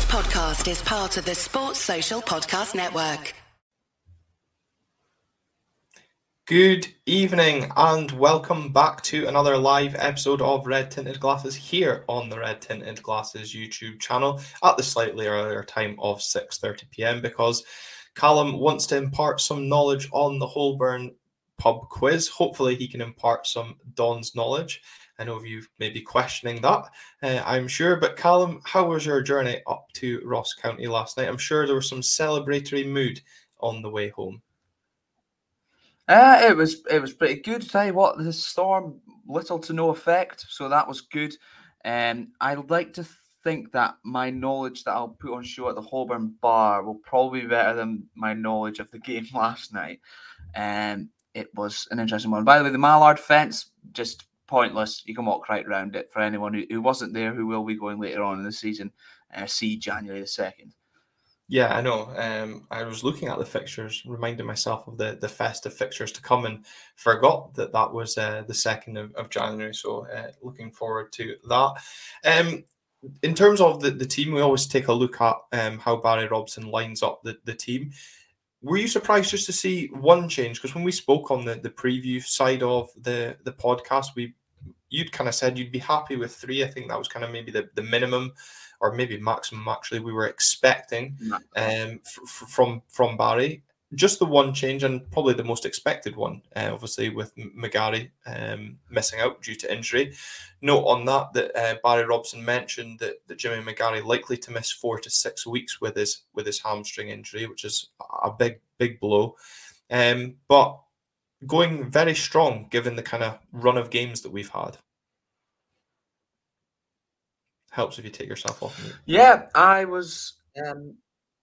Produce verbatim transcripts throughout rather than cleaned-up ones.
podcast is part of the Sports Social Podcast Network. Good evening and welcome back to another live episode of Red Tinted Glasses here on the Red Tinted Glasses YouTube channel at the slightly earlier time of six thirty p m because Callum wants to impart some knowledge on the Holborn pub quiz. Hopefully he can impart some Don's knowledge. I know you may be questioning that, uh, I'm sure. But Callum, how was your journey up to Ross County last night? I'm sure there was some celebratory mood on the way home. Uh, it was it was pretty good. Tell you what, the storm, little to no effect, so that was good. Um, I'd like to think that my knowledge that I'll put on show at the Holborn Bar will probably be better than my knowledge of the game last night. Um, it was an interesting one. By the way, the Mallard fence, just pointless. You can walk right around it. For anyone who, who wasn't there, who will be going later on in the season, uh, see January the second. Yeah, I know. Um, I was looking at the fixtures, reminding myself of the, the festive fixtures to come, and forgot that that was uh, the second of, of January. So uh, looking forward to that. Um, in terms of the, the team, we always take a look at um, how Barry Robson lines up the, the team. Were you surprised just to see one change? Because when we spoke on the, the preview side of the, the podcast, we you'd kind of said you'd be happy with three. I think that was kind of maybe the, the minimum or maybe maximum actually we were expecting um, f- f- from from Barry. Just the one change and probably the most expected one, uh, obviously with McGarry um, missing out due to injury. Note on that that uh, Barry Robson mentioned that, that Jimmy McGarry likely to miss four to six weeks with his with his hamstring injury, which is a big big blow. Um, but going very strong given the kind of run of games that we've had. Helps if you take yourself off mute. Yeah, I was um,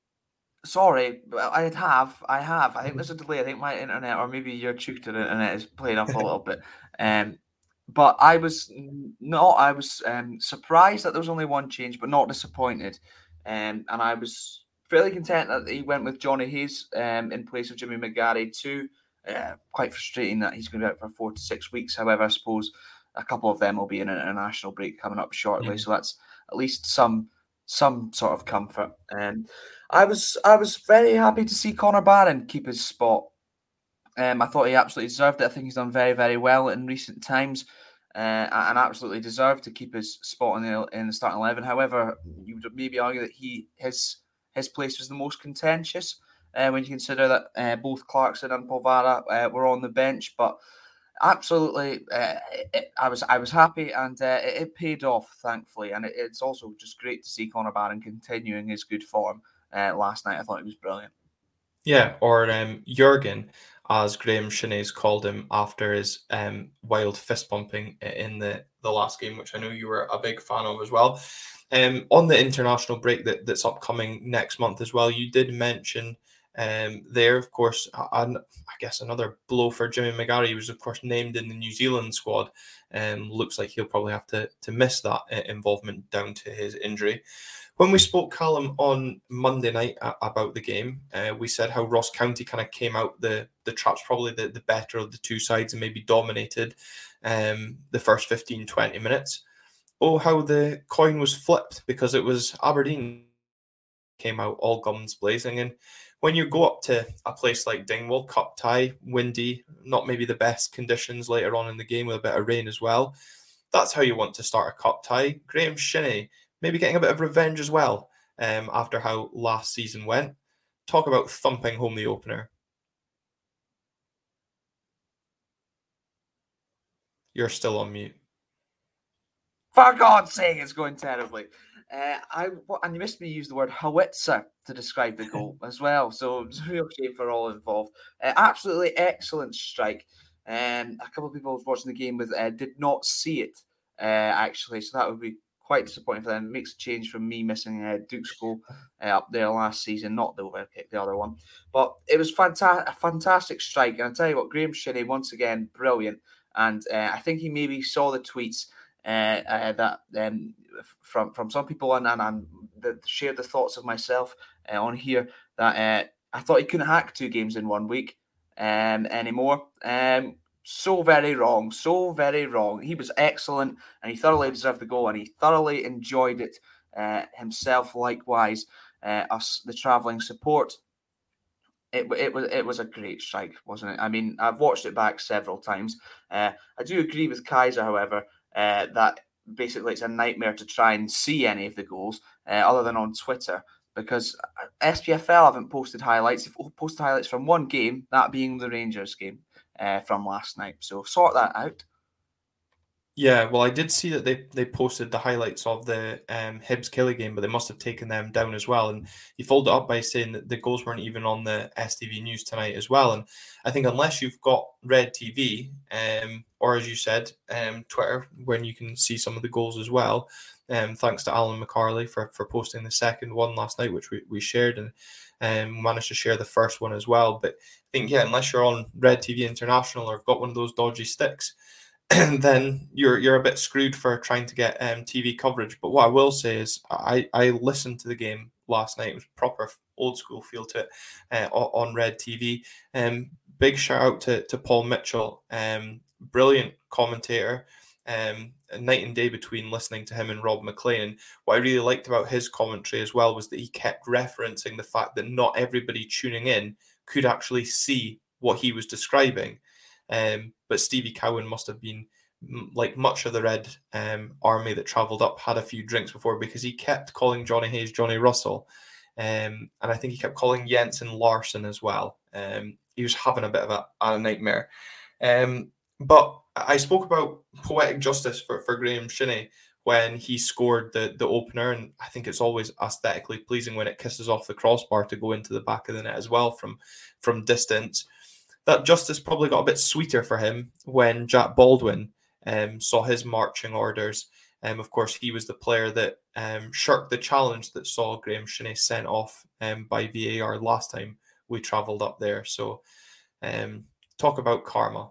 sorry, but I have, I have. I think there's a delay. I think my internet, or maybe your tutor internet, is playing up a little bit. Um, but I was not. I was um, surprised that there was only one change, but not disappointed. Um, and I was fairly content that he went with Johnny Hayes um, in place of Jimmy McGarry too. Uh, quite frustrating that he's going to be out for four to six weeks. However, I suppose a couple of them will be in an international break coming up shortly, mm. so that's at least some some sort of comfort. And I was I was very happy to see Connor Barron keep his spot. Um, I thought he absolutely deserved it. I think he's done very very well in recent times, uh, and absolutely deserved to keep his spot in the in the starting eleven. However, you would maybe argue that he his his place was the most contentious uh, when you consider that uh, both Clarkson and Polvara uh, were on the bench, but. Absolutely, uh, it, I was I was happy, and uh, it, it paid off, thankfully. And it, it's also just great to see Connor Barron continuing his good form. Uh, last night, I thought it was brilliant. Yeah, or um, Jurgen, as Graham Shinney's called him after his um, wild fist pumping in the, the last game, which I know you were a big fan of as well. Um, on the international break that, that's upcoming next month as well, you did mention um, there, of course, and I guess another blow for Jimmy McGarry. He was, of course, named in the New Zealand squad. Um, looks like he'll probably have to, to miss that involvement down to his injury. When we spoke, Callum, on Monday night about the game, uh, we said how Ross County kind of came out the, the traps, probably the, the better of the two sides, and maybe dominated um, the first fifteen, twenty minutes. Oh, how the coin was flipped, because it was Aberdeen came out all guns blazing. And when you go up to a place like Dingwall, cup tie, windy, not maybe the best conditions later on in the game with a bit of rain as well, that's how you want to start a cup tie. Graham Shinney maybe getting a bit of revenge as well um, after how last season went. Talk about thumping home the opener. You're still on mute. For God's sake, it's going terribly. Uh, I and you missed me use the word howitzer to describe the goal as well. So it's a real shame for all involved. Uh, absolutely excellent strike. Um, a couple of people watching the game with uh, did not see it uh, actually, so that would be quite disappointing for them. It makes a change from me missing uh, Duke's goal uh, up there last season, not the overhead kick, the other one. But it was fanta- a fantastic strike. And I tell you what, Graham Shinney once again brilliant. And uh, I think he maybe saw the tweets. Uh, uh, that um, from from some people and and, and the, shared the thoughts of myself uh, on here that uh, I thought he couldn't hack two games in one week um, anymore. Um, so very wrong, so very wrong. He was excellent and he thoroughly deserved the goal and he thoroughly enjoyed it uh, himself, likewise, uh, us, the travelling support. It, it was it was a great strike, wasn't it? I mean, I've watched it back several times. Uh, I do agree with Kaiser, however, uh, that basically it's a nightmare to try and see any of the goals uh, other than on Twitter, because S P F L haven't posted highlights. They've posted highlights from one game, that being the Rangers game uh, from last night. So sort that out. Yeah, well, I did see that they, they posted the highlights of the um, Hibs Killie game, but they must have taken them down as well. And he followed it up by saying that the goals weren't even on the S T V News tonight as well. And I think unless you've got Red T V, um, or as you said, um, Twitter, when you can see some of the goals as well, um, thanks to Alan McCarley for, for posting the second one last night, which we, we shared, and um, managed to share the first one as well. But I think, yeah, unless you're on Red T V International or have got one of those dodgy sticks, then you're you're a bit screwed for trying to get um, T V coverage. But what I will say is I, I listened to the game last night. It was proper old school feel to it uh, on Red T V. Um, big shout out to, to Paul Mitchell, um, brilliant commentator. Um, a night and day between listening to him and Rob McLean. And what I really liked about his commentary as well was that he kept referencing the fact that not everybody tuning in could actually see what he was describing. Um, but Stevie Cowan must have been, like much of the Red um, Army that travelled up, had a few drinks before, because he kept calling Johnny Hayes Johnny Russell. Um, and I think he kept calling Jensen Larson as well. Um, he was having a bit of a, a nightmare. Um, but I spoke about poetic justice for, for Graham Shinnie when he scored the, the opener, and I think it's always aesthetically pleasing when it kisses off the crossbar to go into the back of the net as well from, from distance. That justice probably got a bit sweeter for him when Jack Baldwin um, saw his marching orders. Um, of course, he was the player that um, shirked the challenge that saw Graham Shinnie sent off um, by V A R last time we travelled up there. So um, talk about karma.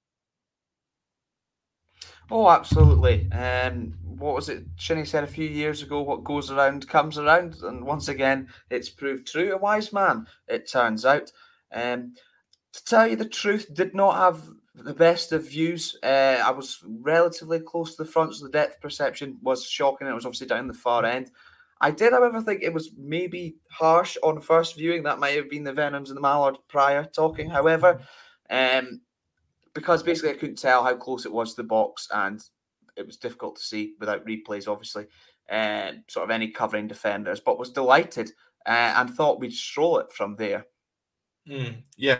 Oh, absolutely. Um, what was it Shinnie said a few years ago? What goes around comes around. And once again, it's proved true. A wise man, it turns out. Um, To tell you the truth, did not have the best of views. Uh, I was relatively close to the front, so the depth perception was shocking. It was obviously down the far end. I did, however, think it was maybe harsh on first viewing. That might have been the Venoms and the Mallard prior talking, however, um, because basically I couldn't tell how close it was to the box, and it was difficult to see without replays, obviously, and uh, sort of any covering defenders, but was delighted uh, and thought we'd stroll it from there. Mm, yeah.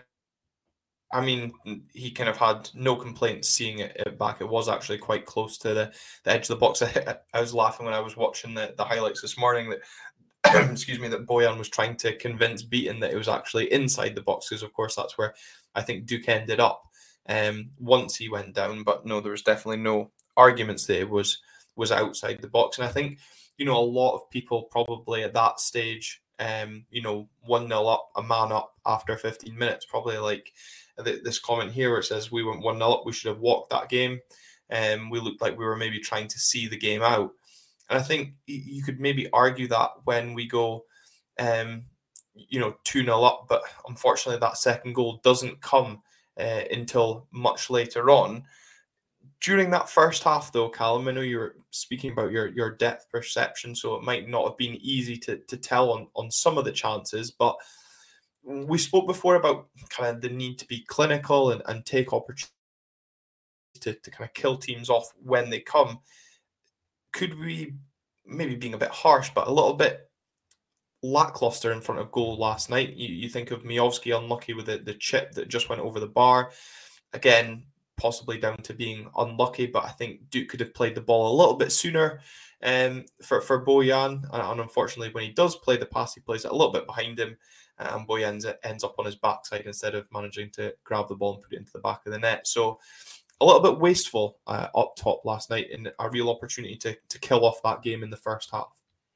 I mean, he kind of had no complaints seeing it, it back. It was actually quite close to the, the edge of the box. I, I was laughing when I was watching the, the highlights this morning that, excuse me, that Bojan was trying to convince Beaton that it was actually inside the box, because of course that's where I think Duke ended up um, once he went down. But no, there was definitely no arguments that it was was outside the box. And I think, you know, a lot of people probably at that stage, um, you know, one nil up, a man up after fifteen minutes, probably like this comment here where it says we went one nil up, we should have walked that game. And um, we looked like we were maybe trying to see the game out. And I think you could maybe argue that when we go, um, you know, two nil up, but unfortunately that second goal doesn't come uh, until much later on. During that first half, though, Callum, I know you were speaking about your, your depth perception, so it might not have been easy to, to tell on, on some of the chances, but we spoke before about kind of the need to be clinical and, and take opportunities to, to kind of kill teams off when they come. Could we, maybe being a bit harsh, but a little bit lackluster in front of goal last night? You, you think of Miovski unlucky with the, the chip that just went over the bar. Again, possibly down to being unlucky, but I think Duke could have played the ball a little bit sooner um, for, for Bojan. And, and unfortunately, when he does play the pass, he plays it a little bit behind him. And Bojan ends up on his backside instead of managing to grab the ball and put it into the back of the net. So a little bit wasteful uh, up top last night, and a real opportunity to, to kill off that game in the first half.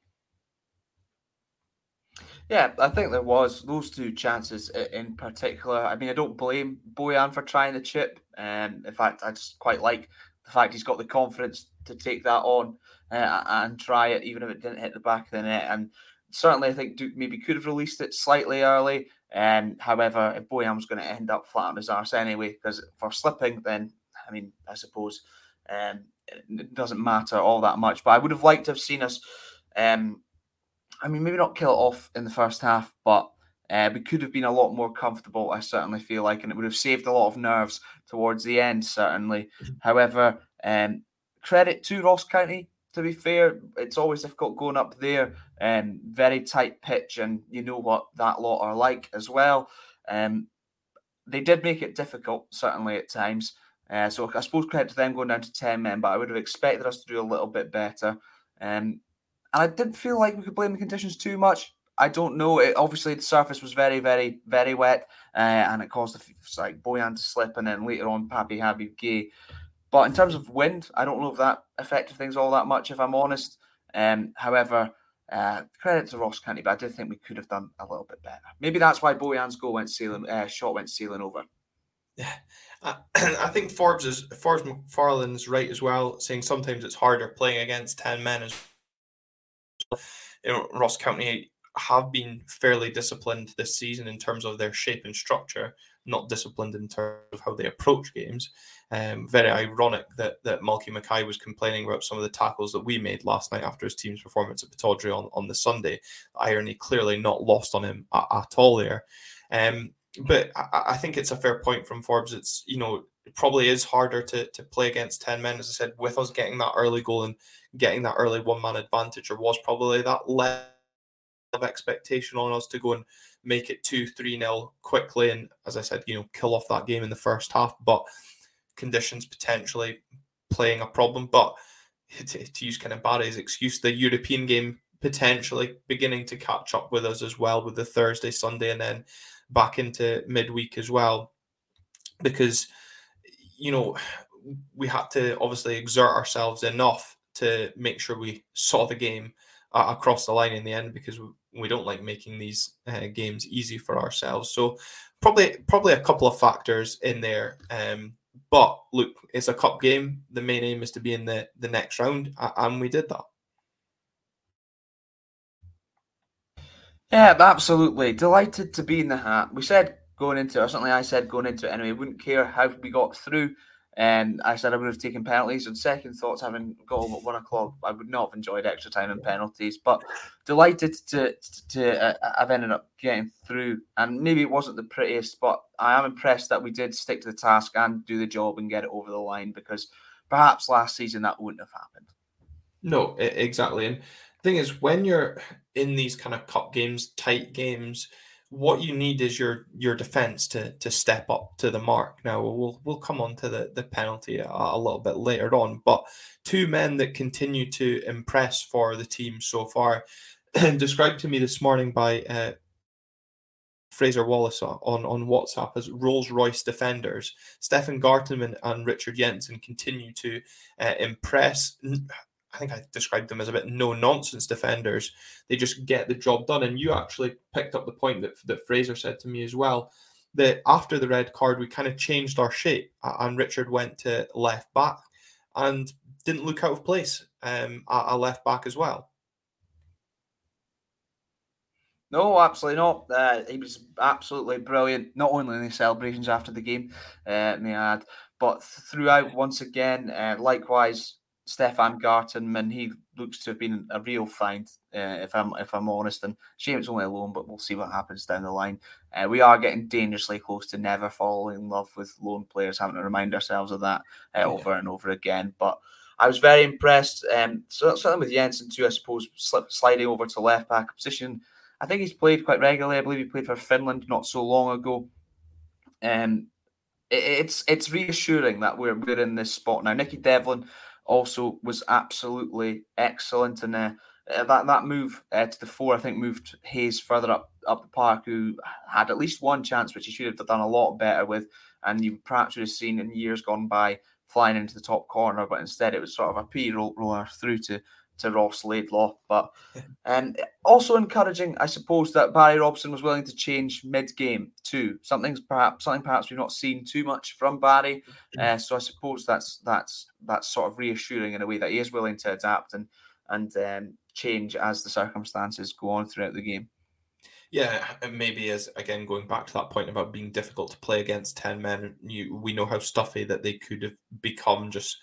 Yeah, I think there was those two chances in particular. I mean, I don't blame Bojan for trying the chip. Um, in fact, I just quite like the fact he's got the confidence to take that on uh, and try it, even if it didn't hit the back of the net. And certainly, I think Duke maybe could have released it slightly early. Um, however, if Bojan was going to end up flat on his arse anyway, because for slipping, then, I mean, I suppose um, it doesn't matter all that much. But I would have liked to have seen us Um, I mean, maybe not kill it off in the first half, but uh, we could have been a lot more comfortable, I certainly feel like, and it would have saved a lot of nerves towards the end, certainly. However, um, credit to Ross County, to be fair. It's always difficult going up there. Um, very tight pitch, and you know what that lot are like as well. Um, they did make it difficult, certainly at times. Uh, so I suppose credit to them going down to ten men, but I would have expected us to do a little bit better. Um, and I didn't feel like we could blame the conditions too much. I don't know. It, obviously, the surface was very, very, very wet, uh, and it caused the, like Bojan to slip, and then later on, Papi Habib Gay. But in terms of wind, I don't know if that affected things all that much, if I'm honest. Um, however, uh, credit to Ross County, but I did think we could have done a little bit better. Maybe that's why Bojan's goal went sailing, uh, shot went sailing over. Yeah, I, I think Forbes is Forbes McFarlane's right as well, saying sometimes it's harder playing against ten men as well. You know, Ross County have been fairly disciplined this season in terms of their shape and structure, not disciplined in terms of how they approach games. Um, very ironic that that Malky Mackay was complaining about some of the tackles that we made last night after his team's performance at Pittodrie on, on the Sunday. The irony clearly not lost on him at, at all there. Um, but I, I think it's a fair point from Forbes. It's, you know, it probably is harder to to play against ten men, as I said, with us getting that early goal and getting that early one-man advantage. There was probably that level of expectation on us to go and make it two three nil quickly, and as I said, you know, kill off that game in the first half. But conditions potentially playing a problem. But to, to use kind of Barry's excuse, the European game potentially beginning to catch up with us as well, with the Thursday, Sunday, and then back into midweek as well. Because, you know, we had to obviously exert ourselves enough to make sure we saw the game uh, across the line in the end, because we, we don't like making these uh, games easy for ourselves. So probably probably a couple of factors in there. Um, but look, it's a cup game. The main aim is to be in the, the next round, and we did that. Yeah, absolutely. Delighted to be in the hat. We said going into it, or certainly I said going into it anyway, wouldn't care how we got through. And I said I would have taken penalties. And second thoughts, having got home at one o'clock, I would not have enjoyed extra time and penalties. But delighted to to uh, I've ended up getting through. And maybe it wasn't the prettiest, but I am impressed that we did stick to the task and do the job and get it over the line, because perhaps last season that wouldn't have happened. No, exactly. And the thing is, when you're in these kind of cup games, tight games, what you need is your your defense to to step up to the mark. Now we'll we'll come on to the the penalty a, a little bit later on, but two men that continue to impress for the team so far, described to me this morning by uh, Fraser Wallace on on WhatsApp as Rolls Royce defenders. Stefan Gartenmann and Richard Jensen continue to uh, impress. I think I described them as a bit no-nonsense defenders. They just get the job done. And you actually picked up the point that, that Fraser said to me as well, that after the red card, we kind of changed our shape. And Richard went to left back and didn't look out of place um, at a left back as well. No, absolutely not. Uh, he was absolutely brilliant, not only in the celebrations after the game, uh, may I add, but throughout once again. Uh, likewise, Stefan Gartenmann, he looks to have been a real find, uh, if I'm if I'm honest. And shame it's only a loan, but we'll see what happens down the line. Uh, we are getting dangerously close to never falling in love with loan players, having to remind ourselves of that uh, yeah. over and over again. But I was very impressed. Um, so certainly with Jensen too, I suppose, slip, sliding over to left back position. I think he's played quite regularly. I believe he played for Finland not so long ago. Um, it, it's it's reassuring that we're we're in this spot now. Nicky Devlin also was absolutely excellent, and uh, that that move uh, to the four, I think, moved Hayes further up up the park, who had at least one chance which he should have done a lot better with, and you perhaps would have seen in years gone by flying into the top corner, but instead it was sort of a P roll, roller through to to Ross Laidlaw. But um, also encouraging, I suppose, that Barry Robson was willing to change mid-game too. Something's perhaps something perhaps we've not seen too much from Barry. Uh, so I suppose that's that's that's sort of reassuring in a way that he is willing to adapt and and um, change as the circumstances go on throughout the game. Yeah, and maybe as again going back to that point about being difficult to play against ten men, you we know how stuffy that they could have become just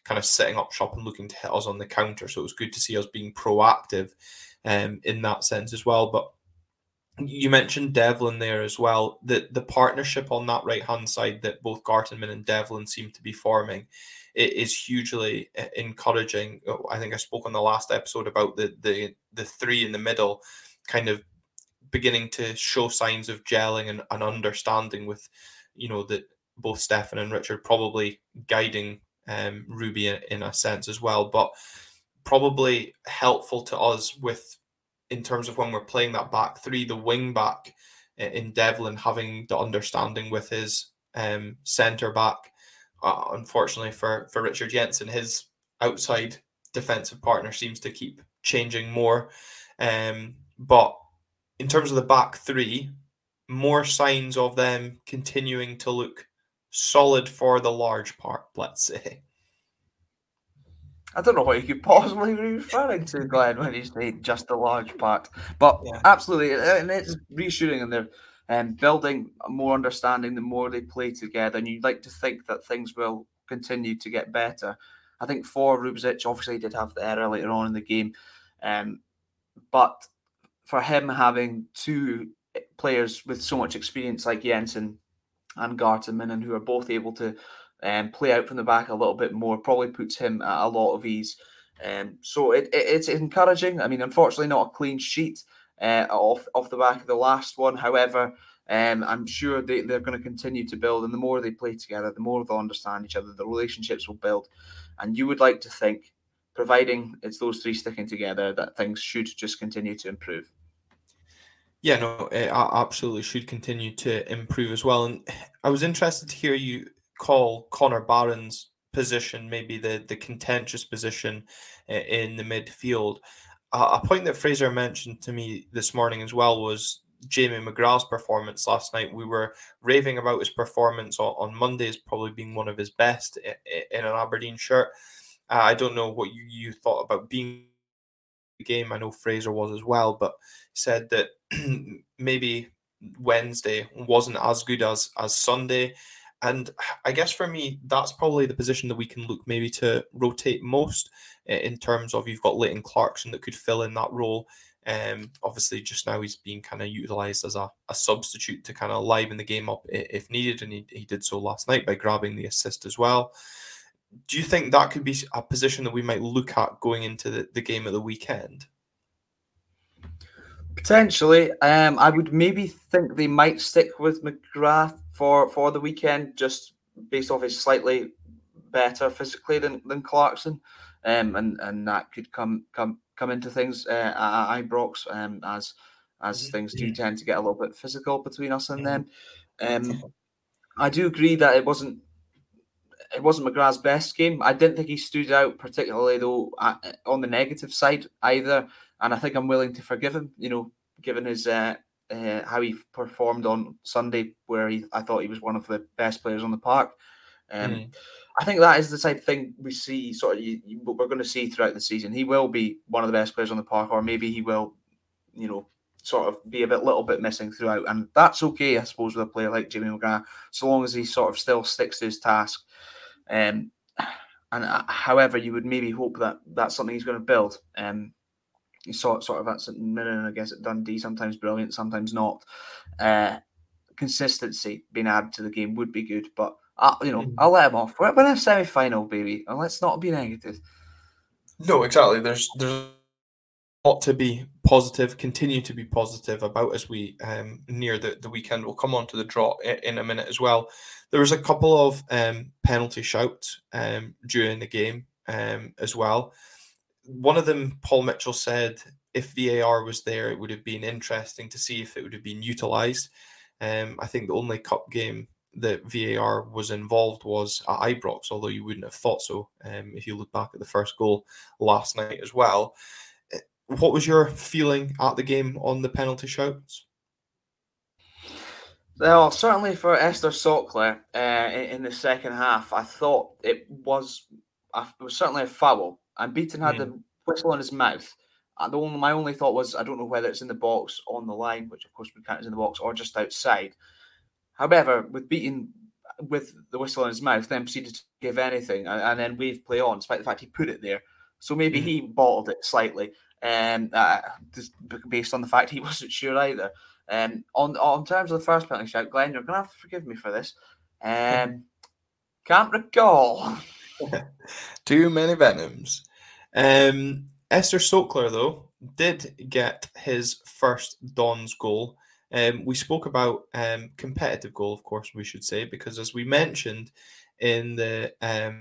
kind of sitting up shop and looking to hit us on the counter. So it was good to see us being proactive um, in that sense as well. But you mentioned Devlin there as well. The the partnership on that right hand side that both Gartenmann and Devlin seem to be forming, it is hugely encouraging. I think I spoke on the last episode about the the the three in the middle, kind of beginning to show signs of gelling and, and understanding with, you know, that both Stefan and Richard probably guiding um, Ruby in, in a sense as well, but probably helpful to us with, in terms of when we're playing that back three, the wing back in Devlin having the understanding with his um, centre back. Uh, unfortunately for, for Richard Jensen, his outside defensive partner seems to keep changing more. Um, but in terms of the back three, more signs of them continuing to look solid for the large part, let's say. I don't know what you could possibly be referring to, Glenn, when you say just the large part. But Yeah. absolutely, and it's reassuring, and they're um, building more understanding the more they play together. And you'd like to think that things will continue to get better. I think for Rubezic, obviously, he did have the error later on in the game. Um, but for him having two players with so much experience like Jensen and Gartenmann, and who are both able to um, play out from the back a little bit more, probably puts him at a lot of ease. Um, so it, it, it's encouraging. I mean, unfortunately, not a clean sheet uh, off, off the back of the last one. However, um, I'm sure they, they're going to continue to build, and the more they play together, the more they'll understand each other, the relationships will build. And you would like to think, providing it's those three sticking together, that things should just continue to improve. Yeah, no, it absolutely should continue to improve as well. And I was interested to hear you call Connor Barron's position maybe the, the contentious position in the midfield. Uh, a point that Fraser mentioned to me this morning as well was Jamie McGrath's performance last night. We were raving about his performance on, on Monday as probably being one of his best in, in an Aberdeen shirt. Uh, I don't know what you, you thought about being the game. I know Fraser was as well, but said that maybe Wednesday wasn't as good as as Sunday. And I guess for me, that's probably the position that we can look maybe to rotate most in terms of you've got Leighton Clarkson that could fill in that role. Um, obviously, just now he's being kind of utilised as a, a substitute to kind of liven the game up if needed, and he, he did so last night by grabbing the assist as well. Do you think that could be a position that we might look at going into the, the game of the weekend? Potentially. Um, I would maybe think they might stick with McGrath for, for the weekend, just based off his slightly better physically than, than Clarkson. Um, and, and that could come come come into things uh, at Ibrox um, as as mm-hmm. things do tend to get a little bit physical between us and them. Um, I do agree that it wasn't it wasn't McGrath's best game. I didn't think he stood out particularly though on the negative side either, and I think I'm willing to forgive him. You know, given his uh, uh, how he performed on Sunday, where he I thought he was one of the best players on the park. Um, mm. I think that is the type of thing we see, sort of, you, you, we're going to see throughout the season. He will be one of the best players on the park, or maybe he will, you know, sort of be a bit, little bit missing throughout, and that's okay, I suppose, with a player like Jamie McGrath, so long as he sort of still sticks to his task. Um, and uh, however, you would maybe hope that that's something he's going to build. Um, you saw it sort of at St Mirren, I guess at Dundee, sometimes brilliant, sometimes not. Uh, consistency being added to the game would be good, but. Uh, you know, I'll let him off. We're in a semi-final, baby, and let's not be negative. No, exactly. There's there's a lot to be positive, continue to be positive about as we um, near the, the weekend. We'll come on to the draw in, in a minute as well. There was a couple of um, penalty shouts um, during the game um, as well. One of them, Paul Mitchell said, if V A R was there, it would have been interesting to see if it would have been utilised. Um, I think the only cup game that V A R was involved was at Ibrox, although you wouldn't have thought so um, if you look back at the first goal last night as well. What was your feeling at the game on the penalty shouts? Well, certainly for Esther Sokler uh, in, in the second half, I thought it was a, it was certainly a foul. And Beaton had mm. the whistle in his mouth. And the only, my only thought was, I don't know whether it's in the box on the line, which of course we count as in the box, or just outside. However, with Beaton with the whistle in his mouth, then proceeded to give anything and, and then wave play on, despite the fact he put it there. So maybe mm. he bottled it slightly, um, uh, just based on the fact he wasn't sure either. Um, on on terms of the first penalty shout, Glenn, you're going to have to forgive me for this. Um, can't recall. Too many Venoms. Um, Ester Sokler, though, did get his first Dons goal. Um, we spoke about um, competitive goal, of course, we should say, because as we mentioned in the um,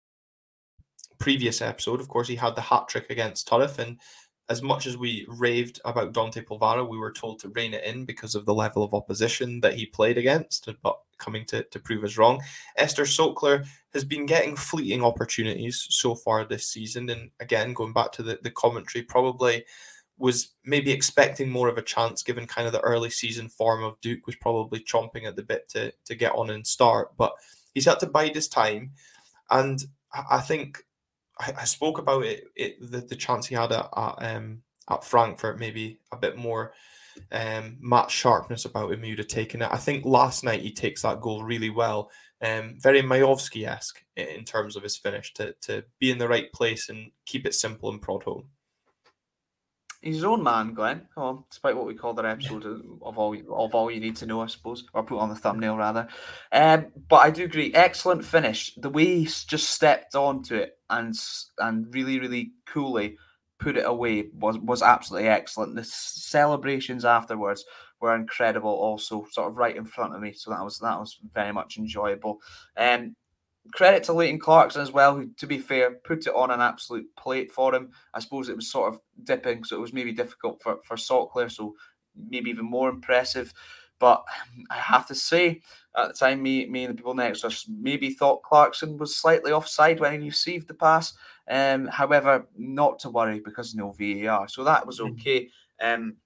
previous episode, of course, he had the hat-trick against Turriff, and as much as we raved about Dante Polvara, we were told to rein it in because of the level of opposition that he played against, but coming to, to prove us wrong. Ester Sokler has been getting fleeting opportunities so far this season, and again, going back to the, the commentary, probably was maybe expecting more of a chance given kind of the early season form of Duke, was probably chomping at the bit to, to get on and start, but he's had to bide his time, and I think I, I spoke about it, it the, the chance he had at, at, um, at Frankfurt, maybe a bit more um, match sharpness about him, you'd have taken it. I think last night he takes that goal really well, um, very Majovski-esque in terms of his finish, to, to be in the right place and keep it simple and prod home. He's his own man, Glenn. Come on, despite what we called our episode of, of all of all you need to know, I suppose, or put on the thumbnail rather. Um, but I do agree, excellent finish. The way he just stepped onto it and and really, really coolly put it away was was absolutely excellent. The celebrations afterwards were incredible, also sort of right in front of me. So that was that was very much enjoyable. Um, Credit to Leighton Clarkson as well, who, to be fair, put it on an absolute plate for him. I suppose it was sort of dipping, so it was maybe difficult for, for Sokler, so maybe even more impressive. But I have to say, at the time, me, me and the people next to us maybe thought Clarkson was slightly offside when he received the pass. Um, however, not to worry because no V A R, so that was okay. Um,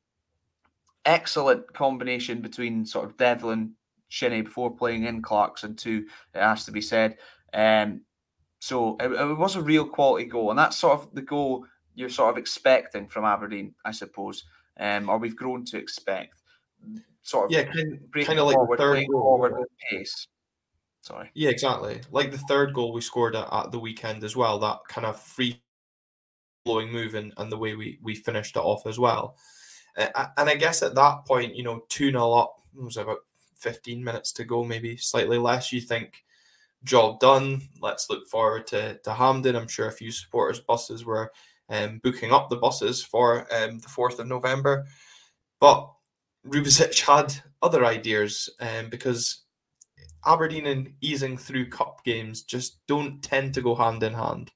excellent combination between sort of Devlin, Shinnie before playing in Clarkson too, it has to be said. Um, so it, it was a real quality goal, and that's sort of the goal you're sort of expecting from Aberdeen, I suppose, um, or we've grown to expect. Sort of yeah, kind, breaking kind of like forward, the third breaking goal, forward with pace. Sorry. Yeah, exactly. Like the third goal we scored at, at the weekend as well, that kind of free-flowing move and, and the way we, we finished it off as well. Uh, and I guess at that point, you know, two nil up, it was about fifteen minutes to go, maybe slightly less. You think, job done. Let's look forward to, to Hampden. I'm sure a few supporters' buses were um, booking up the buses for um, the fourth of November. But Rubezic had other ideas um, because Aberdeen and easing through cup games just don't tend to go hand in hand.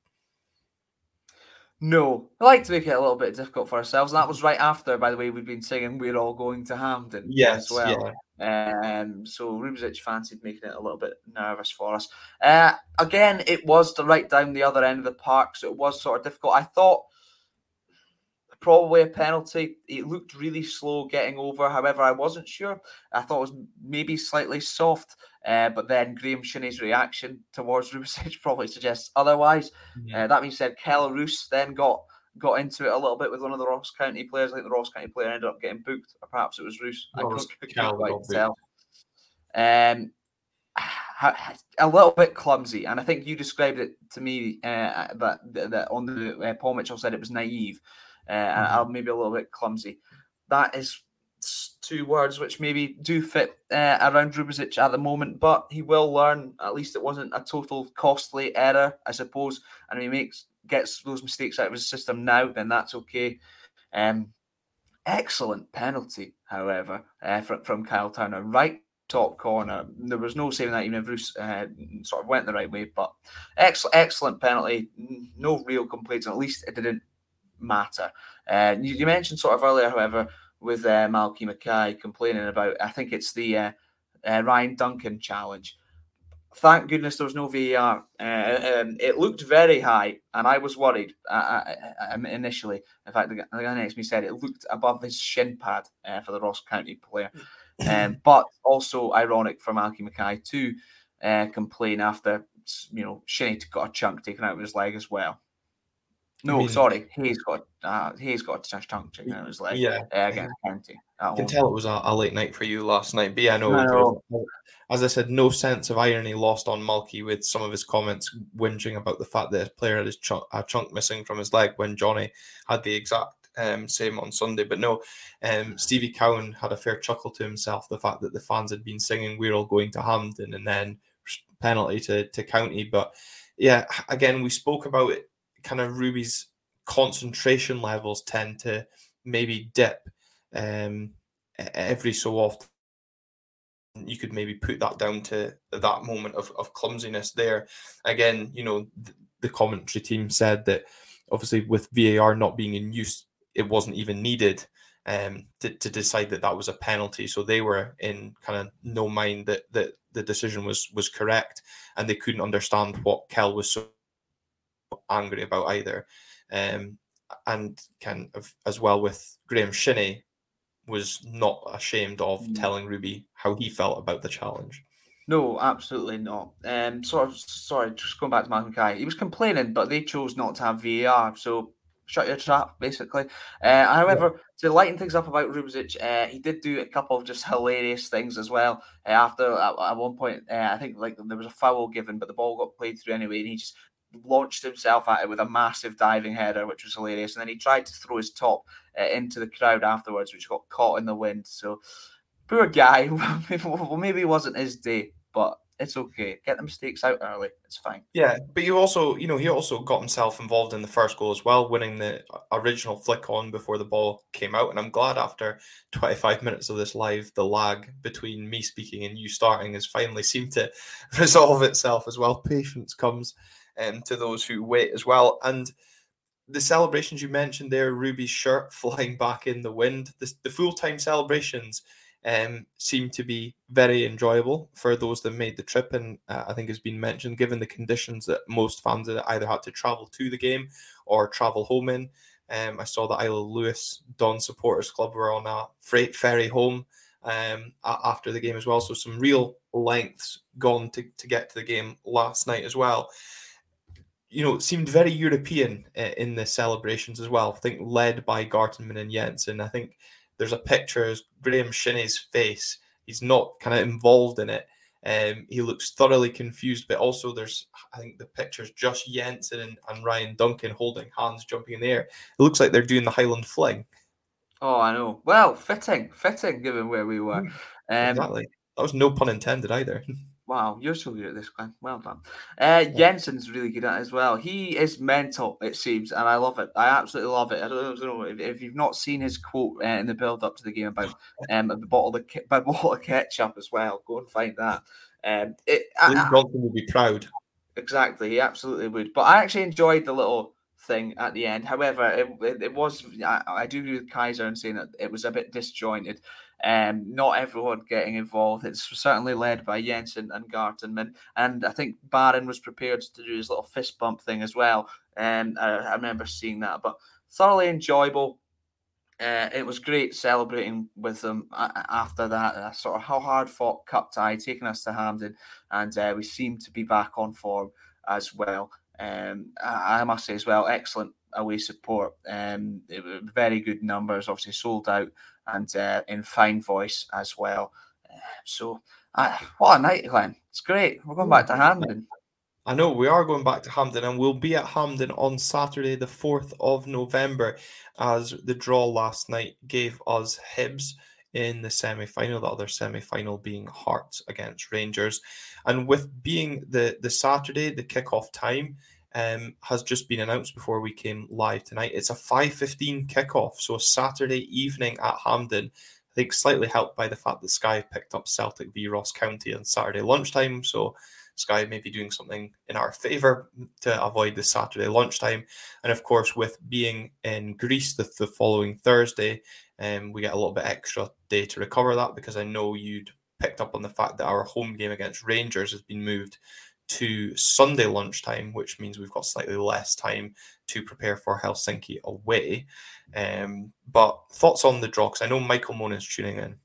No, I like to make it a little bit difficult for ourselves. And that was right after, by the way, we'd been singing We're All Going to Hampden yes, as well. Yeah. Um, so Rubezic fancied making it a little bit nervous for us. Uh, again, it was the right down the other end of the park, so it was sort of difficult. I thought probably a penalty. It looked really slow getting over. However, I wasn't sure. I thought it was maybe slightly soft. Uh, but then Graham Shinnie's reaction towards Rubezic probably suggests otherwise. Mm-hmm. Uh, that being said, Kel Roos then got got into it a little bit with one of the Ross County players. I think the Ross County player ended up getting booked, or perhaps it was Roos. I couldn't quite tell. Um, a little bit clumsy, and I think you described it to me uh, that, that on the uh, Paul Mitchell said it was naive, uh, mm-hmm. and maybe a little bit clumsy. That is two words which maybe do fit uh, around Rubezic at the moment, but he will learn. At least it wasn't a total costly error, I suppose, and if he makes gets those mistakes out of his system now, then that's okay. Um, excellent penalty, however, uh, from, from Kyle Turner, right top corner. There was no saving that, even if Bruce uh, sort of went the right way, but excellent, excellent penalty. No real complaints, and at least it didn't matter. Uh, you, you mentioned sort of earlier, however, with uh, Malky Mackay complaining about, I think it's the uh, uh, Ryan Duncan challenge. Thank goodness there was no V A R. Uh, um, it looked very high, and I was worried uh, initially. In fact, the guy next to me said it looked above his shin pad uh, for the Ross County player. Um, but also ironic for Malky Mackay to uh, complain after, you know, Shinnie got a chunk taken out of his leg as well. No, I mean, sorry, Hayes got uh, Hayes got a chunk taken out of his leg yeah. uh, against County. at I can home. tell it was a, a late night for you last night, but yeah, no, I there was, know. as I said, no sense of irony lost on Mulkey with some of his comments whinging about the fact that a player had his chunk, a chunk missing from his leg when Johnny had the exact um, same on Sunday. But no, um, Stevie Cowan had a fair chuckle to himself, the fact that the fans had been singing "We're all going to Hampden" and then penalty to, to County. But yeah, again, we spoke about it, kind of Ruby's concentration levels tend to maybe dip um, every so often. You could maybe put that down to that moment of, of clumsiness there. Again, you know, the, the commentary team said that obviously with V A R not being in use, it wasn't even needed um, to, to decide that that was a penalty. So they were in kind of no mind that, that the decision was was correct, and they couldn't understand what Kell was so angry about either. Um, and kind of as well with Graham Shinnie, was not ashamed of mm. telling Ruby how he felt about the challenge. No, absolutely not. Um, sort of, sorry, just going back to Malcolm Mackay. He was complaining, but they chose not to have V A R, so shut your trap, basically. Uh, however, yeah. to lighten things up about Rubezic, uh, he did do a couple of just hilarious things as well. Uh, after, at, at one point, uh, I think like there was a foul given, but the ball got played through anyway, and he just launched himself at it with a massive diving header, which was hilarious. And then he tried to throw his top uh, into the crowd afterwards, which got caught in the wind. So poor guy. Well, maybe it wasn't his day, but it's okay. Get the mistakes out early. It's fine. Yeah, but you also, you know, he also got himself involved in the first goal as well, winning the original flick on before the ball came out. And I'm glad after twenty-five minutes of this live, the lag between me speaking and you starting has finally seemed to resolve itself as well. Patience comes um, to those who wait as well. And the celebrations you mentioned there, Ruby's shirt flying back in the wind, the, the full-time celebrations um, seem to be very enjoyable for those that made the trip. And uh, I think has been mentioned, given the conditions that most fans either had to travel to the game or travel home in. Um, I saw the Isle of Lewis Don Supporters Club were on a freight ferry home um, after the game as well. So some real lengths gone to, to get to the game last night as well. You know, it seemed very European in the celebrations as well. I think led by Gartenmann and Jensen. I think there's a picture of Graham Shinnie's face. He's not kind of involved in it. Um, he looks thoroughly confused, but also there's, I think the picture's just Jensen and, and Ryan Duncan holding hands, jumping in the air. It looks like they're doing the Highland Fling. Oh, I know. Well, fitting, fitting, given where we were. Um, exactly. That was no pun intended either. Wow, you're so good at this, Glenn. Well done. Uh, yeah. Jensen's really good at it as well. He is mental, it seems, and I love it. I absolutely love it. I don't, I don't know if, if you've not seen his quote uh, in the build-up to the game about um, the bottle of, the bottle of ketchup as well. Go and find that. Um, it, Luke Johnson would be proud. Exactly, he absolutely would. But I actually enjoyed the little thing at the end. However, it, it, it was, I, I do agree with Kaiser in saying that it was a bit disjointed. Um, not everyone getting involved. It's certainly led by Jensen and Gartenmann, and I think Barron was prepared to do his little fist bump thing as well. Um, I, I remember seeing that, but thoroughly enjoyable. Uh, it was great celebrating with them after that uh, sort of how hard fought cup tie, taking us to Hampden, and uh, we seem to be back on form as well. Um, I, I must say as well, excellent away support. Um, it was very good numbers, obviously sold out, and uh, in fine voice as well. Uh, so, uh, what a night, Glenn. It's great. We're going back to Hampden. I know, we are going back to Hampden, and we'll be at Hampden on Saturday, the fourth of November, as the draw last night gave us Hibs in the semi-final, the other semi-final being Hearts against Rangers. And with being the, the Saturday, the kickoff time um, has just been announced before we came live tonight. It's a five fifteen kickoff, so Saturday evening at Hampden. I think slightly helped by the fact that Sky picked up Celtic v Ross County on Saturday lunchtime, so Sky may be doing something in our favour to avoid the Saturday lunchtime. And of course, with being in Greece the, the following Thursday, um, we get a little bit extra day to recover that, because I know you'd picked up on the fact that our home game against Rangers has been moved to Sunday lunchtime, which means we've got slightly less time to prepare for Helsinki away. Um, but thoughts on the draw? Because I know Michael Monin's tuning in.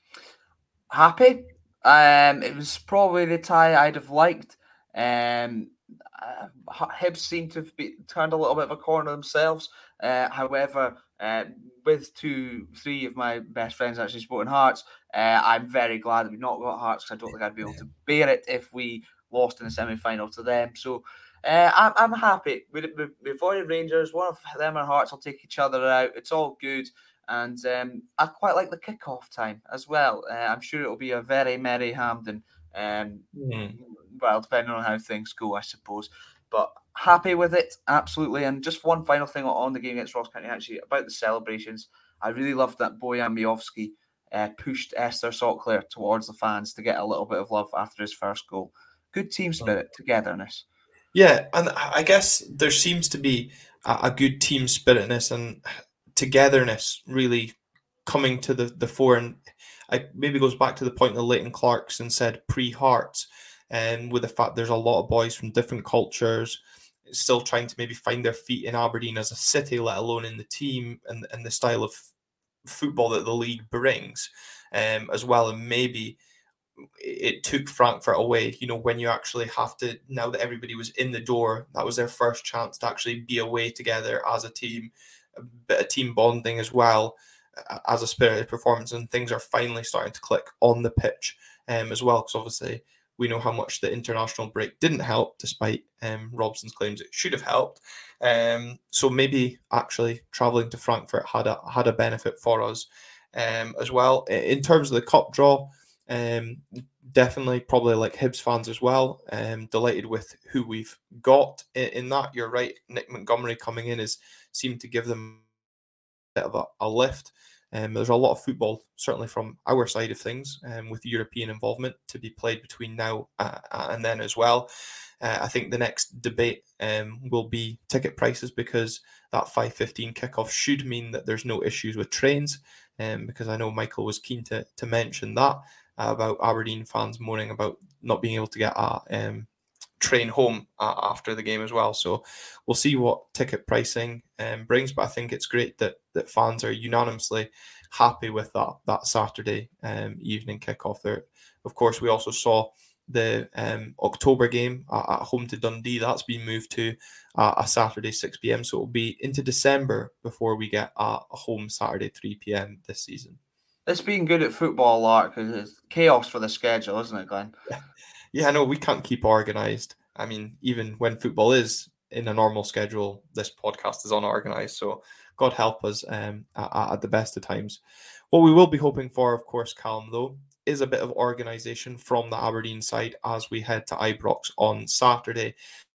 Happy. Um, it was probably the tie I'd have liked. Um, uh, Hibs seem to have be, turned a little bit of a corner themselves. Uh, however, Uh, with two, three of my best friends actually supporting Hearts, uh, I'm very glad that we've not got Hearts because I don't think I'd be able to bear it if we lost in the semi-final to them. So uh, I'm, I'm happy. We, we, we avoided Rangers. One of them and Hearts will take each other out. It's all good. And um, I quite like the kickoff time as well. Uh, I'm sure it'll be a very merry Hampden. Um, mm. Well, depending on how things go, I suppose. But happy with it, absolutely. And just one final thing on the game against Ross County, actually, about the celebrations. I really loved that Bojan Miovski uh, pushed Esther Saltclair towards the fans to get a little bit of love after his first goal. Good team spirit, togetherness. Yeah, and I guess there seems to be a, a good team spiritness and togetherness really coming to the, the fore. And I maybe goes back to the point that Leighton Clarkson said pre-Hearts, and um, with the fact there's a lot of boys from different cultures still trying to maybe find their feet in Aberdeen as a city, let alone in the team and, and the style of football that the league brings um, as well. And maybe it took Frankfurt away, you know, when you actually have to, now that everybody was in the door, that was their first chance to actually be away together as a team, a bit of team bonding as well, as a spirited performance, and things are finally starting to click on the pitch um, as well, because obviously we know how much the international break didn't help, despite um, Robson's claims it should have helped. Um, so maybe actually travelling to Frankfurt had a had a benefit for us um, as well. In terms of the cup draw, um, definitely probably like Hibs fans as well. Um, delighted with who we've got in, in that. You're right, Nick Montgomery coming in has seemed to give them a bit of a, a lift. Um, there's a lot of football, certainly from our side of things, um, with European involvement to be played between now uh, and then as well. Uh, I think the next debate um, will be ticket prices, because that five fifteen kickoff should mean that there's no issues with trains, um, because I know Michael was keen to to mention that uh, about Aberdeen fans moaning about not being able to get a um, train home uh, after the game as well. So we'll see what ticket pricing um, brings, but I think it's great that that fans are unanimously happy with that that Saturday um, evening kickoff there. Of course, we also saw the um, October game uh, at home to Dundee. That's been moved to uh, a Saturday six p.m, so it'll be into December before we get a, a home Saturday three p.m. this season. It's been good at football a lot because it's chaos for the schedule, isn't it, Glenn? Yeah. Yeah, no, we can't keep organised. I mean, even when football is in a normal schedule, this podcast is unorganised. So God help us um, at, at the best of times. What we will be hoping for, of course, Callum, though, is a bit of organisation from the Aberdeen side as we head to Ibrox on Saturday.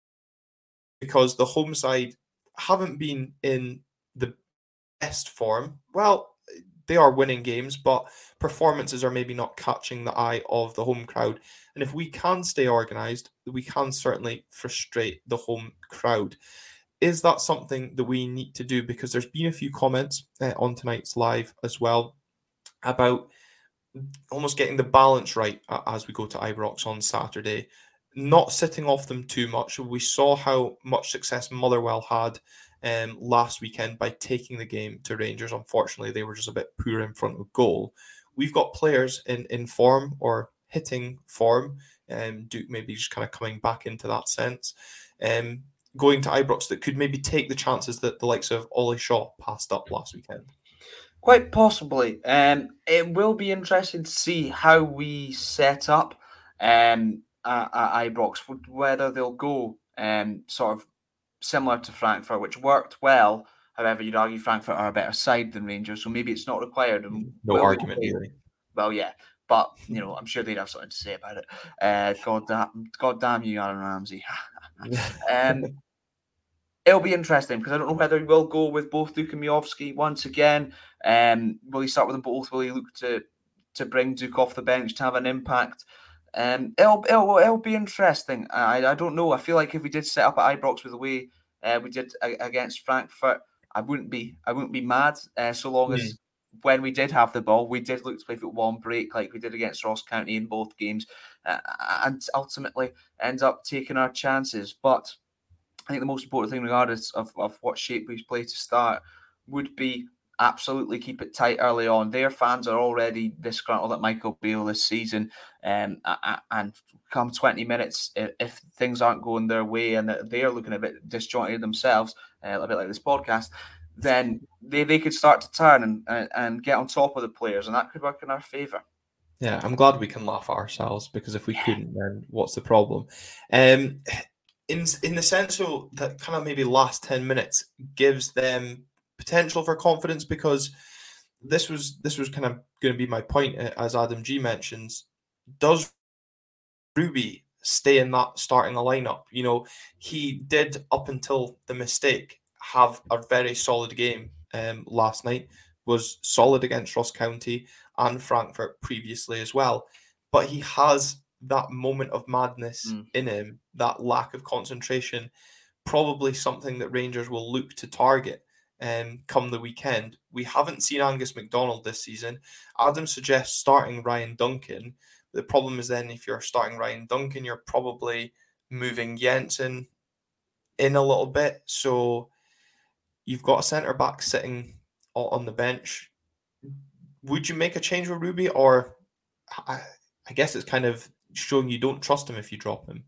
Because the home side haven't been in the best form. Well, they are winning games, but performances are maybe not catching the eye of the home crowd. And if we can stay organised, we can certainly frustrate the home crowd. Is that something that we need to do? Because there's been a few comments uh, on tonight's live as well about almost getting the balance right uh, as we go to Ibrox on Saturday, not sitting off them too much. We saw how much success Motherwell had Um, last weekend by taking the game to Rangers. Unfortunately, they were just a bit poor in front of goal. We've got players in, in form or hitting form, and um, Duke maybe just kind of coming back into that sense, um, going to Ibrox that could maybe take the chances that the likes of Ollie Shaw passed up last weekend. Quite possibly. Um, it will be interesting to see how we set up um, at, at Ibrox, whether they'll go um, sort of similar to Frankfurt, which worked well. However, you'd argue Frankfurt are a better side than Rangers, so maybe it's not required. And no argument, really. Well, yeah, but you know, I'm sure they'd have something to say about it. Uh, God damn, God damn you, Aaron Ramsey. um, it'll be interesting because I don't know whether he will go with both Duke and Miovski once again. Um, will he start with them both? Will he look to to bring Duke off the bench to have an impact? Um, it'll, it'll it'll be interesting. I I don't know. I feel like if we did set up at Ibrox with the way uh, we did against Frankfurt, I wouldn't be I wouldn't be mad. Uh, so long mm. as when we did have the ball, we did look to play football and break like we did against Ross County in both games, uh, and ultimately end up taking our chances. But I think the most important thing, regardless of, of what shape we play to start, would be absolutely keep it tight early on. Their fans are already disgruntled at Michael Beale this season, um, and come twenty minutes, if things aren't going their way and they're looking a bit disjointed themselves, uh, a bit like this podcast, then they, they could start to turn and, and, and get on top of the players, and that could work in our favour. Yeah, I'm glad we can laugh at ourselves, because if we yeah. couldn't, then what's the problem? Um, in in the sense of that, kind of maybe last ten minutes gives them potential for confidence, because this was this was kind of going to be my point, as Adam G mentions. Does Ruby stay in that starting lineup? You know, he did, up until the mistake, have a very solid game um, last night, was solid against Ross County and Frankfurt previously as well. But he has that moment of madness mm. in him, that lack of concentration, probably something that Rangers will look to target um, come the weekend. We haven't seen Angus MacDonald this season. Adam suggests starting Ryan Duncan. The problem is then, if you're starting Ryan Duncan, you're probably moving Jensen in a little bit. So you've got a centre-back sitting on the bench. Would you make a change with Ruby? Or I, I guess it's kind of showing you don't trust him if you drop him.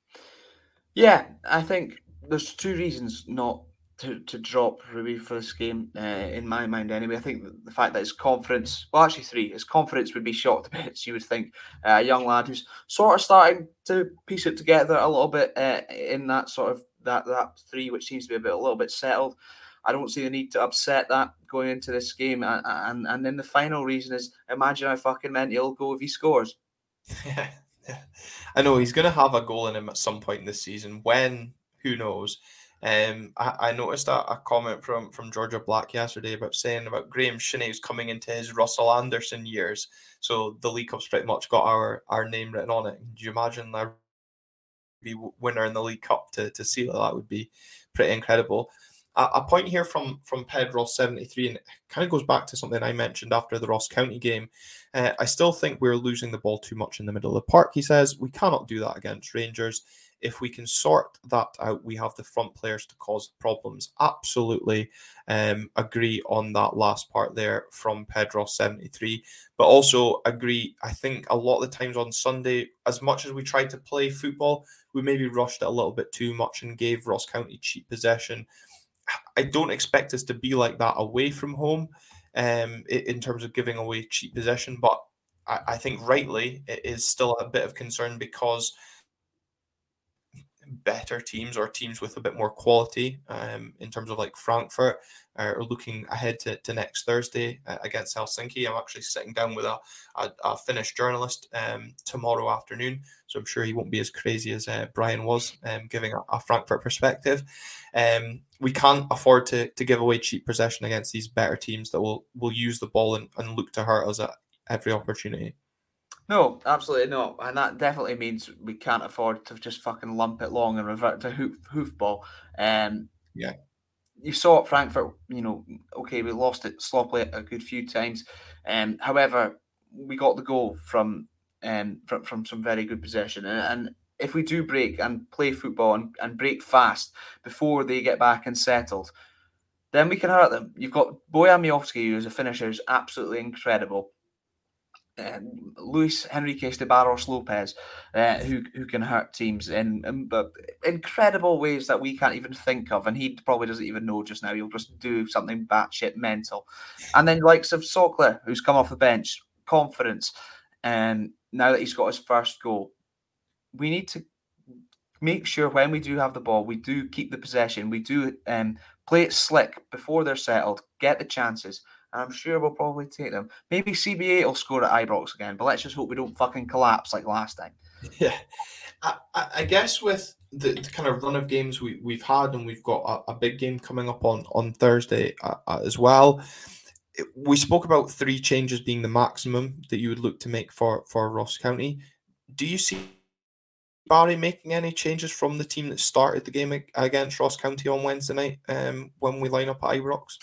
Yeah, I think there's two reasons not to, to drop Ruby for this game, uh, in my mind anyway. I think the fact that his confidence, well, actually three, his confidence would be shot to bits, you would think. Uh, a young lad who's sort of starting to piece it together a little bit uh, in that sort of, that, that three, which seems to be a bit a little bit settled. I don't see the need to upset that going into this game. And, and, and then the final reason is, imagine how fucking mental he'll go if he scores. Yeah, yeah. I know he's going to have a goal in him at some point this season. When, who knows? Um, I, I noticed a, a comment from, from Georgia Black yesterday about saying about Graham Shinney's coming into his Russell Anderson years. So the League Cup's pretty much got our, our name written on it. Do you imagine that be winner in the League Cup to, to seal it? That would be pretty incredible. A, a point here from, from Pedros seventy-three, and it kind of goes back to something I mentioned after the Ross County game. Uh, I still think we're losing the ball too much in the middle of the park, he says. We cannot do that against Rangers. If we can sort that out, we have the front players to cause problems. Absolutely um, agree on that last part there from Pedros seventy-three. But also agree, I think a lot of the times on Sunday, as much as we tried to play football, we maybe rushed it a little bit too much and gave Ross County cheap possession. I don't expect us to be like that away from home um, in terms of giving away cheap possession. But I, I think rightly it is still a bit of concern, because better teams, or teams with a bit more quality um, in terms of like Frankfurt, uh, are looking ahead to, to next Thursday uh, against Helsinki. I'm actually sitting down with a, a, a Finnish journalist um, tomorrow afternoon, so I'm sure he won't be as crazy as uh, Brian was, um, giving a, a Frankfurt perspective. Um, we can't afford to to give away cheap possession against these better teams that will, will use the ball and, and look to hurt us at every opportunity. No, absolutely not. And that definitely means we can't afford to just fucking lump it long and revert to hoof, hoofball. Um, yeah. You saw at Frankfurt, you know, okay, we lost it sloppily a good few times. Um, however, we got the goal from um, from, from some very good possession. And, and if we do break and play football and, and break fast before they get back and settled, then we can hurt them. You've got Bojan Miovski, who is a finisher, who's absolutely incredible. Um, Luis Henriquez de Barros Lopez, uh, who who can hurt teams in, in but incredible ways that we can't even think of, and he probably doesn't even know just now. He'll just do something batshit mental. And then likes of Sokler, who's come off the bench, confidence, and now that he's got his first goal, we need to make sure when we do have the ball, we do keep the possession, we do um, play it slick before they're settled, get the chances. I'm sure we'll probably take them. Maybe C B A will score at Ibrox again, but let's just hope we don't fucking collapse like last time. Yeah. I, I guess with the, the kind of run of games we, we've had, and we've got a, a big game coming up on, on Thursday uh, uh, as well, it, we spoke about three changes being the maximum that you would look to make for, for Ross County. Do you see Barry making any changes from the team that started the game against Ross County on Wednesday night um, when we line up at Ibrox?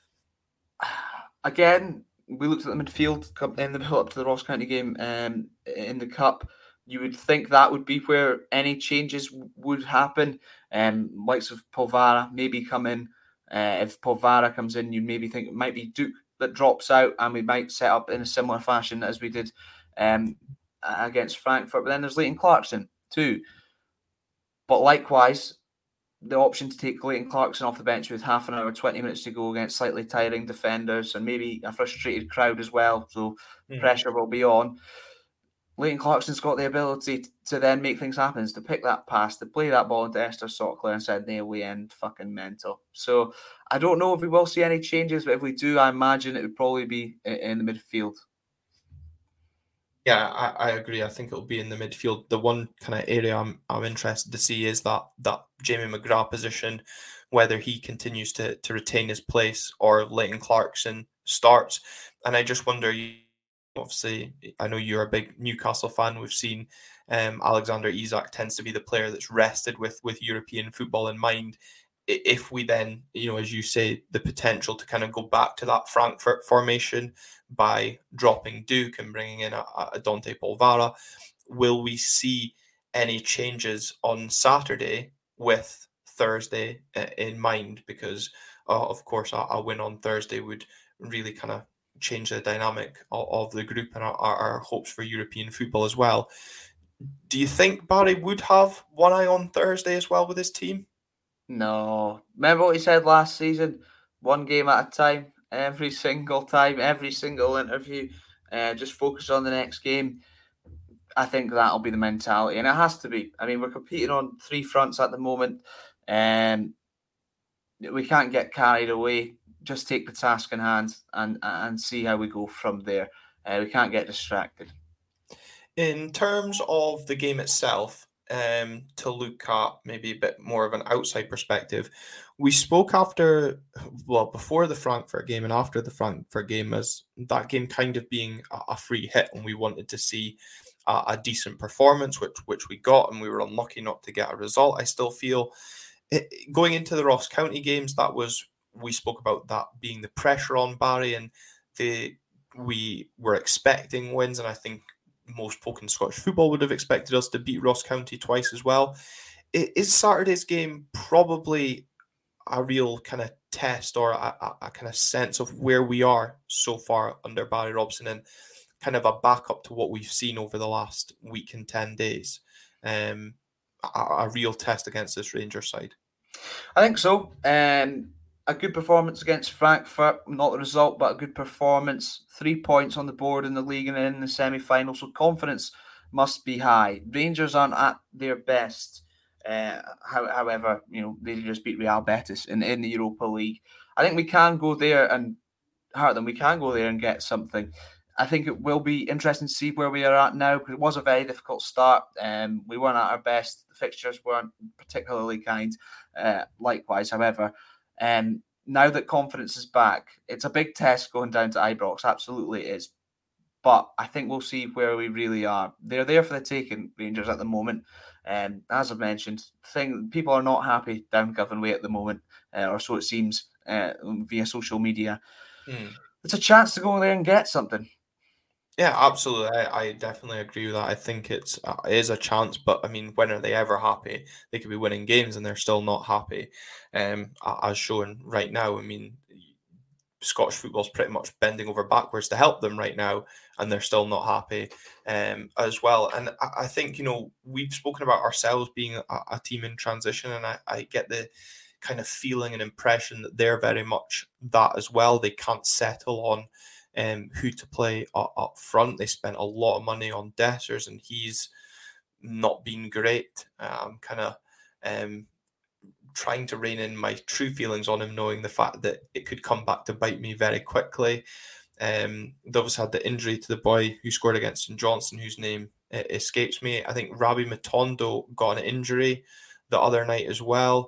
Again, we looked at the midfield in the build up to the Ross County game um, in the Cup. You would think that would be where any changes would happen. Um, likes of Polvara maybe come in. Uh, if Polvara comes in, you'd maybe think it might be Duke that drops out, and we might set up in a similar fashion as we did um, against Frankfurt. But then there's Leighton Clarkson too. But likewise, the option to take Leighton Clarkson off the bench with half an hour, twenty minutes to go against slightly tiring defenders and maybe a frustrated crowd as well. So mm. pressure will be on. Leighton Clarkson's got the ability to then make things happen, to pick that pass, to play that ball into Esther Sockler and Sydney away end fucking mental. So I don't know if we will see any changes, but if we do, I imagine it would probably be in the midfield. Yeah, I, I agree. I think it'll be in the midfield. The one kind of area I'm I'm interested to see is that that Jamie McGrath position, whether he continues to to retain his place or Leighton Clarkson starts. And I just wonder, obviously, I know you're a big Newcastle fan. We've seen um, Alexander Isak tends to be the player that's rested with with European football in mind. If we then, you know, as you say, the potential to kind of go back to that Frankfurt formation by dropping Duke and bringing in a, a Dante Polvara, will we see any changes on Saturday with Thursday in mind? Because, uh, of course, a, a win on Thursday would really kind of change the dynamic of, of the group and our, our hopes for European football as well. Do you think Barry would have one eye on Thursday as well with his team? No. Remember what he said last season? One game at a time, every single time, every single interview. Uh, just focus on the next game. I think that'll be the mentality, and it has to be. I mean, we're competing on three fronts at the moment, and we can't get carried away. Just take the task in hand and and see how we go from there. Uh, we can't get distracted. In terms of the game itself, um, to look at maybe a bit more of an outside perspective, we spoke after, well, before the Frankfurt game and after the Frankfurt game as that game kind of being a, a free hit, and we wanted to see a, a decent performance, which which we got, and we were unlucky not to get a result. I still feel it, going into the Ross County games, that was, we spoke about that being the pressure on Barry, and the we were expecting wins, and I think most folk in Scottish football would have expected us to beat Ross County twice as well. Is Saturday's game probably a real kind of test or a, a, a kind of sense of where we are so far under Barry Robson, and kind of a backup to what we've seen over the last week and ten days? Um, a, a real test against this Rangers side? I think so. Um, a good performance against Frankfurt, not the result, but a good performance. Three points on the board in the league and in the semi-final, so confidence must be high. Rangers aren't at their best. Uh, how, however, you know, they just beat Real Betis in, in the Europa League. I think we can go there and hurt them. We can go there and get something. I think it will be interesting to see where we are at now, because it was a very difficult start. Um, we weren't at our best. The fixtures weren't particularly kind. Uh, likewise, however, um, now that confidence is back, it's a big test going down to Ibrox. Absolutely it is. But I think we'll see where we really are. They're there for the taking, Rangers, at the moment. And um, as I've mentioned, thing, people are not happy down Govan Way at the moment, uh, or so it seems uh, via social media. Mm. It's a chance to go there and get something. Yeah, absolutely. I, I definitely agree with that. I think it's uh, it is a chance, but I mean, when are they ever happy? They could be winning games and they're still not happy. Um, as shown right now, I mean, Scottish football's pretty much bending over backwards to help them right now, and they're still not happy um, as well. And I, I think, you know, we've spoken about ourselves being a, a team in transition, and I, I get the kind of feeling and impression that they're very much that as well. They can't settle on Um, who to play up, up front. They spent a lot of money on Dessers, and he's not been great. I'm kind of um, trying to rein in my true feelings on him, knowing the fact that it could come back to bite me very quickly. Um, they obviously had the injury to the boy who scored against Saint Johnstone, whose name uh, escapes me. I think Rabi Matondo got an injury the other night as well.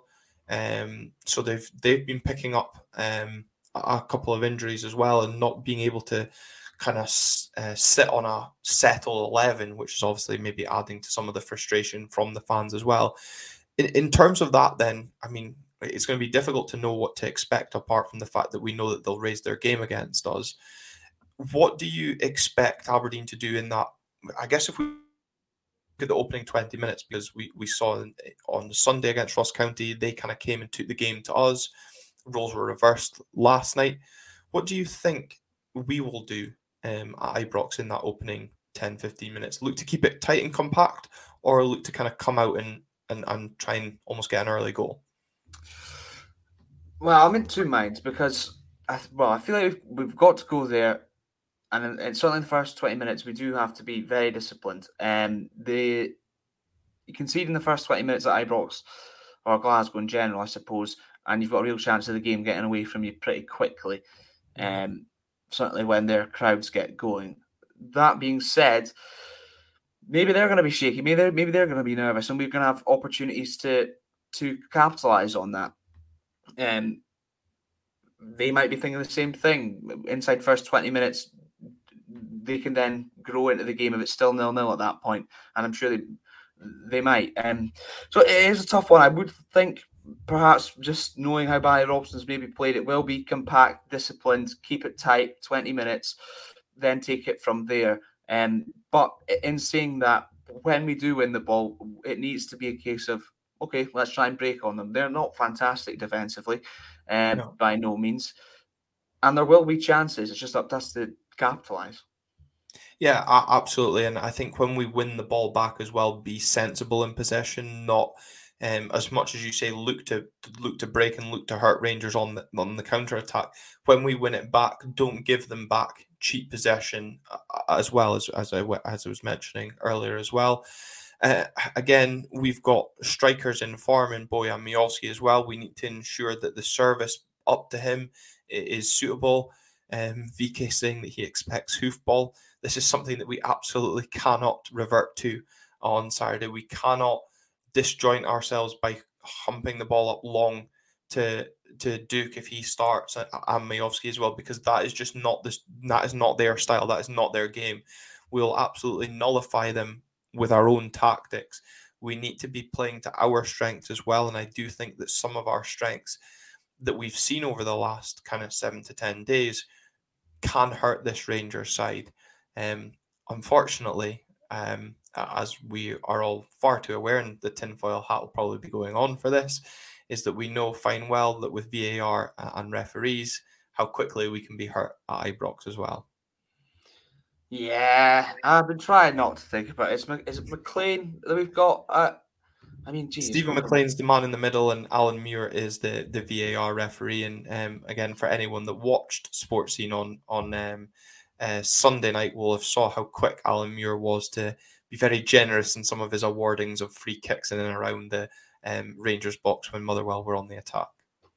Um, so they've they've been picking up um, a couple of injuries as well, and not being able to kind of uh, sit on a settled eleven, which is obviously maybe adding to some of the frustration from the fans as well. In, in terms of that, then, I mean, it's going to be difficult to know what to expect apart from the fact that we know that they'll raise their game against us. What do you expect Aberdeen to do in that? I guess if we look at the opening twenty minutes, because we, we saw on the Sunday against Ross County, they kind of came and took the game to us. Roles were reversed last night. What do you think we will do um, at Ibrox in that opening ten, fifteen minutes? Look to keep it tight and compact, or look to kind of come out and, and, and try and almost get an early goal? Well, I'm in two minds because, I, well, I feel like we've, we've got to go there. And, and certainly in the first twenty minutes, we do have to be very disciplined. Um, the you concede in the first twenty minutes at Ibrox or Glasgow in general, I suppose, and you've got a real chance of the game getting away from you pretty quickly. Um, certainly when their crowds get going. That being said, maybe they're going to be shaky. Maybe they're, maybe they're going to be nervous, and we're going to have opportunities to to capitalise on that. And they might be thinking the same thing. Inside first twenty minutes, they can then grow into the game if it's still nil-nil at that point, and I'm sure they they might. Um, so it is a tough one. I would think perhaps just knowing how Barry Robson's maybe played, it will be compact, disciplined, keep it tight, twenty minutes, then take it from there. Um, but in saying that, when we do win the ball, it needs to be a case of, okay, let's try and break on them. They're not fantastic defensively, um, no. by no means. And there will be chances. It's just up to us to capitalise. Yeah, absolutely. And I think when we win the ball back as well, be sensible in possession, not um, as much as you say, look to look to break and look to hurt Rangers on the, on the counter-attack. When we win it back, don't give them back cheap possession as well, as, as, I, as I was mentioning earlier as well. Uh, again, we've got strikers in form in Bojan Miovski as well. We need to ensure that the service up to him is suitable. Um, V K saying that he expects hoofball. This is something that we absolutely cannot revert to on Saturday. We cannot disjoint ourselves by humping the ball up long to to Duke if he starts, and Miovski as well, because that is just not this. That is not their style. That is not their game. We'll absolutely nullify them with our own tactics. We need to be playing to our strengths as well, and I do think that some of our strengths that we've seen over the last kind of seven to ten days can hurt this Rangers side. Um, unfortunately, um, as we are all far too aware, and the tinfoil hat will probably be going on for this, is that we know fine well that with V A R and referees, how quickly we can be hurt at Ibrox as well. Yeah, I've been trying not to think about it. Is, is it McLean that we've got? Uh, I mean, geez, Stephen McLean's the man in the middle, and Alan Muir is the, the V A R referee. And um, again, for anyone that watched Sports Scene on on um, uh, Sunday night, will have saw how quick Alan Muir was to be very generous in some of his awardings of free kicks in and around the um, Rangers box when Motherwell were on the attack.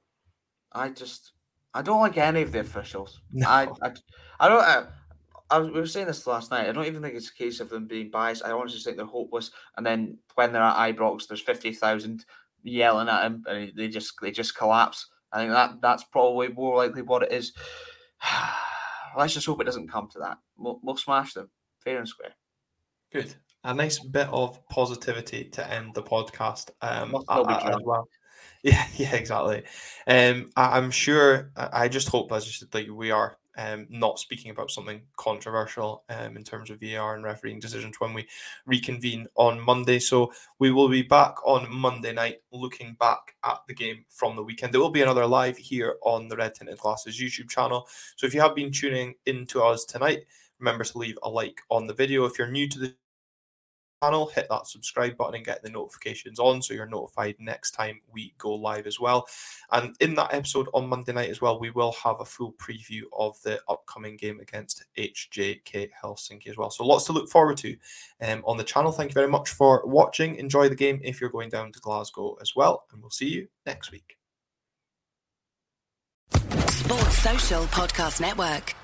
I just, I don't like any of the officials. No. I, I, I don't. I, I was, we were saying this last night. I don't even think it's a case of them being biased. I honestly think they're hopeless. And then when they're at Ibrox, there's fifty thousand yelling at them, and they just they just collapse. I think that that's probably more likely what it is. Let's just hope it doesn't come to that. We'll, we'll smash them fair and square. Good. A nice bit of positivity to end the podcast um, Must still be as well. Yeah, yeah, exactly. Um, I, I'm sure. I just hope, as you said, like we are. Um, not speaking about something controversial um, in terms of V A R and refereeing decisions when we reconvene on Monday. So we will be back on Monday night looking back at the game from the weekend. There will be another live here on the Red Tinted Glasses YouTube channel. So if you have been tuning into us tonight, remember to leave a like on the video. If you're new to the channel, hit that subscribe button and get the notifications on so you're notified next time we go live as well. And in that episode on Monday night as well, we will have a full preview of the upcoming game against H J K Helsinki as well. So lots to look forward to um, on the channel. Thank you very much for watching. Enjoy the game if you're going down to Glasgow as well, and we'll see you next week. Sports Social Podcast Network.